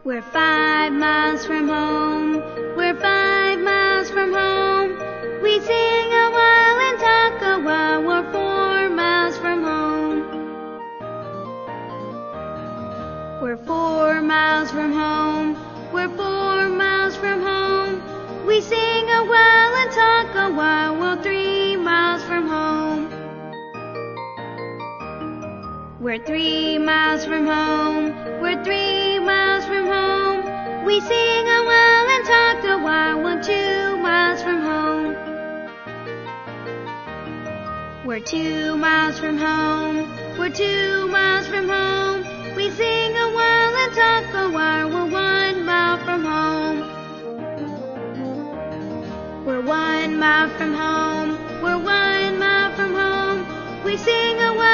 We're 5 miles from home. We're 5 miles from home. We sing a while and talk a while. We're 4 miles from home. We're 4 miles from home. We're 4 miles from home. We sing a while and talk a while. We're 3 miles from home. We're 3 miles from home. We're 3 miles from home. We sing a while and talk a while. We're 2 miles from home. We're 2 miles from home. We're 2 miles from home. We sing a while and talk a while. We're 1 mile from home. We're 1 mile from home. We're 1 mile from home. We sing a while